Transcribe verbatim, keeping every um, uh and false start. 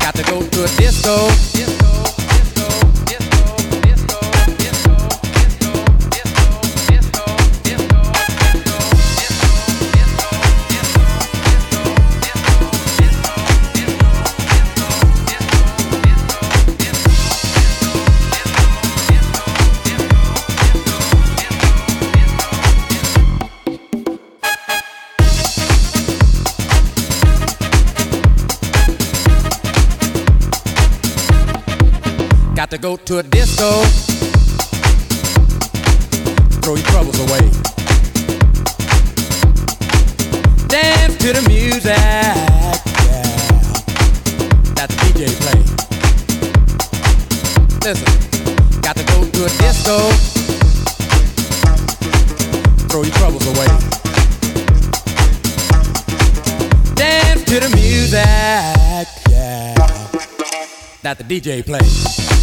Got to go to a disco. Got to go to a disco. Throw your troubles away. Dance to the music, yeah, that the D J play. Listen, got to go to a disco. Throw your troubles away. Dance to the music, yeah, that the D J play.